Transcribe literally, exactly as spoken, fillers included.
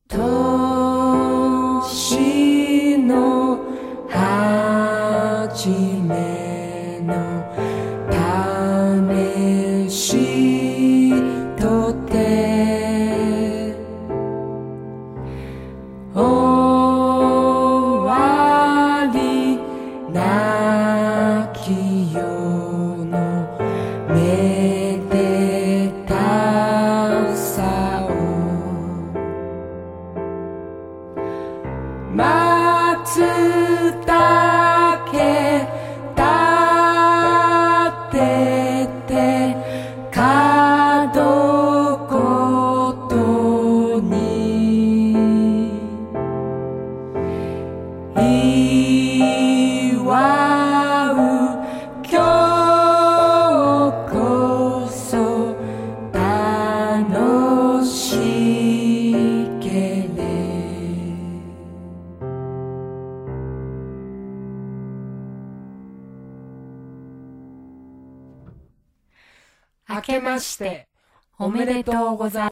年の初めの試しとて終わりなき世のめでたさを松茸立てて角ことに祝う今日こそ楽しけれ明けましておめでとうございます。